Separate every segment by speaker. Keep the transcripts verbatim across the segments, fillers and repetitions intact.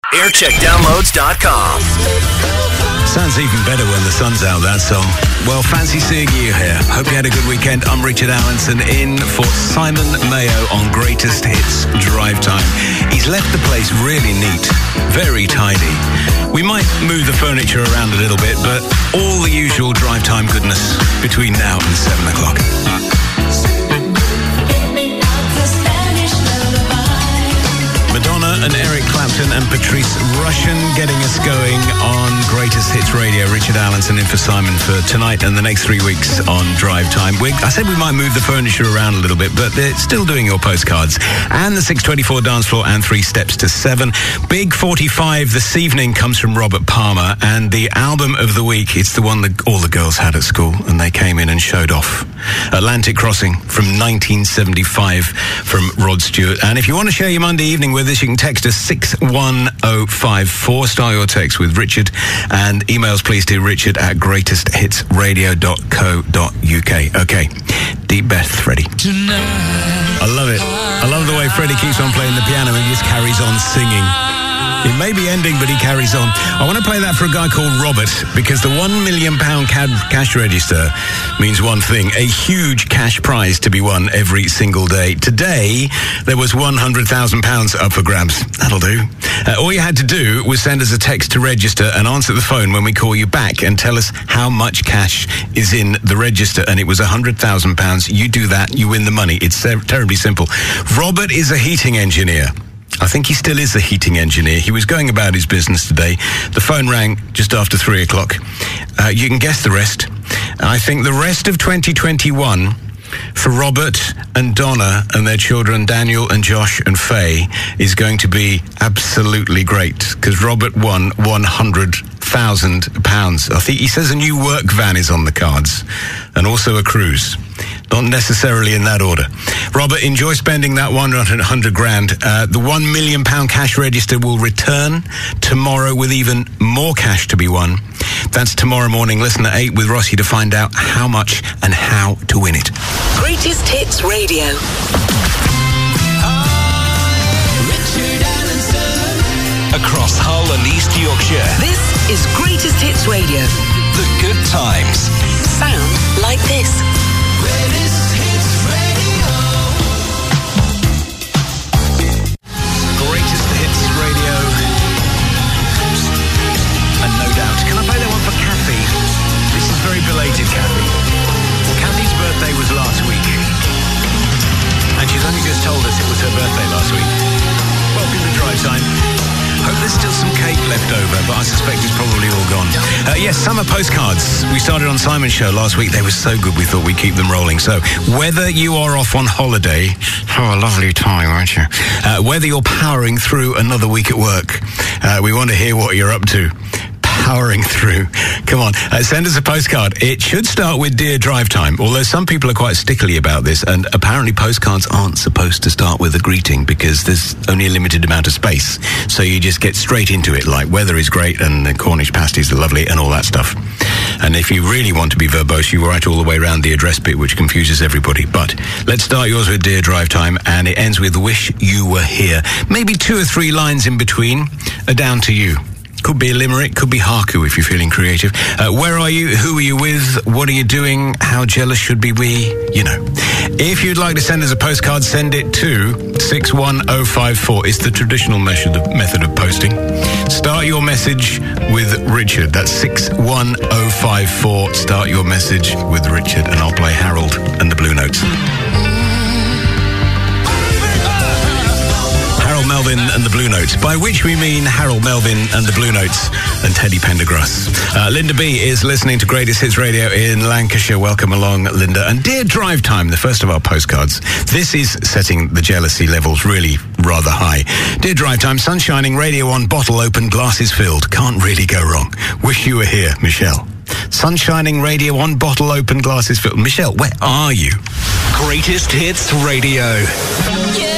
Speaker 1: aircheck downloads dot com.
Speaker 2: Sounds even better when the sun's out, that song. Well, fancy seeing you here. Hope you had a good weekend. I'm Richard Allenson in for Simon Mayo on Greatest Hits Drive Time. He's left the place really neat, very tidy. We might move the furniture around a little bit, but all the usual drive time goodness between now and seven o'clock. Madonna and Eric Clapton and Patrice Rushen getting us going on Greatest Hits Radio. Richard Allenson in for Simon for tonight and the next three weeks on Drive Time. We, I said we might move the furniture around a little bit, but they're still doing your postcards. And the six twenty-four dance floor and three steps to seven. Big forty-five this evening comes from Robert Palmer, and the album of the week, it's the one that all the girls had at school, and they came in and showed off. Atlantic Crossing from nineteen seventy-five from Rod Stewart. And if you want to share your Monday evening with us, you can text us six one oh five four. Start your text with Richard, and emails please to richard at greatest hits radio dot co dot uk. Okay, deep breath, Freddie. I love it. I love the way Freddie keeps on playing the piano and just carries on singing. It may be ending, but he carries on. I want to play that for a guy called Robert, because the one million pound cash register means one thing: a huge cash prize to be won every single day. Today, there was one hundred thousand pounds up for grabs. That'll do. Uh, all you had to do was send us a text to register and answer the phone when we call you back and tell us how much cash is in the register. And it was one hundred thousand pounds. You do that, you win the money. It's ter- terribly simple. Robert is a heating engineer. I think he still is a heating engineer. He was going about his business today. The phone rang just after three o'clock. Uh, you can guess the rest. I think the rest of twenty twenty-one for Robert and Donna and their children, Daniel and Josh and Faye, is going to be absolutely great, because Robert won one hundred thousand pounds. I think he says a new work van is on the cards, and also a cruise. Not necessarily in that order. Robert, enjoy spending that one hundred grand. Uh, the one million pound cash register will return tomorrow with even more cash to be won. That's tomorrow morning. Listen at eight with Rossi to find out how much and how to win it.
Speaker 3: Greatest Hits Radio.
Speaker 1: Richard Allenson. Across Hull and East Yorkshire.
Speaker 3: This is Greatest Hits Radio.
Speaker 1: The good times.
Speaker 3: Sound like this.
Speaker 1: Greatest Hits Radio.
Speaker 2: Greatest Hits Radio. And no doubt. Can I play that one for Kathy? This is very belated, Kathy. Kathy's birthday was last week. And she's only just told us it was her birthday last week. Welcome to Drive Time. Hope there's still some cake left over, but I suspect it's probably all gone. Uh, yes, summer postcards. We started on Simon's show last week. They were so good, we thought we'd keep them rolling. So whether you are off on holiday, oh, a lovely time, aren't you? Uh, whether you're powering through another week at work, uh, we want to hear what you're up to. Powering through. Come on, uh, send us a postcard. It should start with Dear Drive Time, although some people are quite stickly about this, and apparently postcards aren't supposed to start with a greeting because there's only a limited amount of space. So you just get straight into it, like weather is great and the Cornish pasties are lovely and all that stuff. And if you really want to be verbose, you write all the way around the address bit, which confuses everybody. But let's start yours with Dear Drive Time, and it ends with Wish You Were Here. Maybe two or three lines in between are down to you. Could be a limerick, could be haiku if you're feeling creative. Uh, where are you? Who are you with? What are you doing? How jealous should be we? You know. If you'd like to send us a postcard, send it to six one oh five four. It's the traditional method of, method of posting. Start your message with Richard. That's six one oh five four. Start your message with Richard, and I'll play Harold and the Blue Notes. Harold Melvin and the Blue Notes, by which we mean Harold Melvin and the Blue Notes and Teddy Pendergrass. Uh, Linda B is listening to Greatest Hits Radio in Lancashire. Welcome along, Linda. And Dear Drive Time, the first of our postcards. This is setting the jealousy levels really rather high. Dear Drive Time, sun shining, radio on, bottle open, glasses filled. Can't really go wrong. Wish you were here, Michelle. Sun shining, radio on, bottle open, glasses filled. Michelle, where are you?
Speaker 1: Greatest Hits Radio.
Speaker 3: Yeah.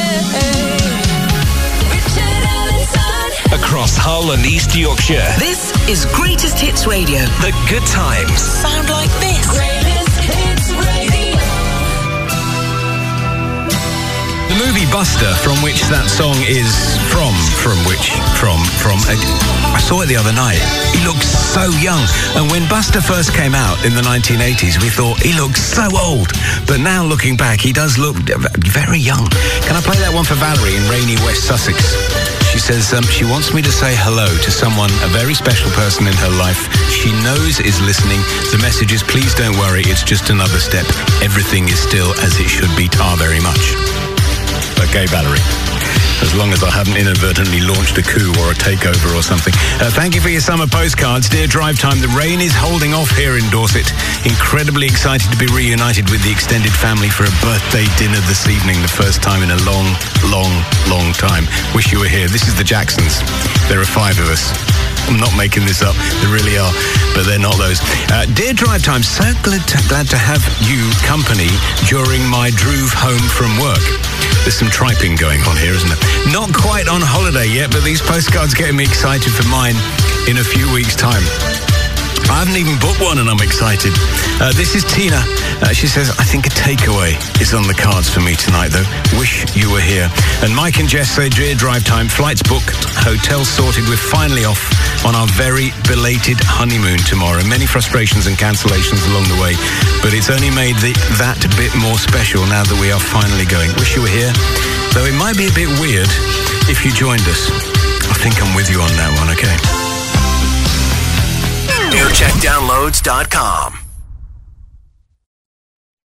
Speaker 1: Across Hull and East Yorkshire.
Speaker 3: This is Greatest Hits Radio.
Speaker 1: The good times.
Speaker 3: Sound like this. Greatest Hits Radio.
Speaker 1: The
Speaker 2: movie Buster, from which that song is from, from which, from, from, uh, I saw it the other night. He looks so young. And when Buster first came out in the nineteen eighties, we thought he looked so old. But now looking back, he does look very young. Can I play that one for Valerie in rainy West Sussex? She says um, she wants me to say hello to someone, a very special person in her life she knows is listening. The message is, please don't worry, it's just another step. Everything is still as it should be. Ta very much. Okay, Valerie. As long as I haven't inadvertently launched a coup or a takeover or something. Uh, thank you for your summer postcards. Dear Drive Time, the rain is holding off here in Dorset. Incredibly excited to be reunited with the extended family for a birthday dinner this evening. The first time in a long, long, long time. Wish you were here. This is the Jacksons. There are five of us. I'm not making this up. There really are. But they're not those. Uh, dear Drive Time, so glad to, glad to have you company during my droove home from work. There's some triping going on here, isn't there? Not quite on holiday yet, but these postcards getting me excited for mine in a few weeks' time. I haven't even booked one and I'm excited. Uh, this is Tina. Uh, she says, I think a takeaway is on the cards for me tonight, though. Wish you were here. And Mike and Jess say, dear Drive Time, flights booked, hotels sorted. We're finally off on our very belated honeymoon tomorrow. Many frustrations and cancellations along the way, but it's only made the, that bit more special now that we are finally going. Wish you were here, though it might be a bit weird if you joined us. I think I'm with you on that one, okay?
Speaker 1: air check downloads dot com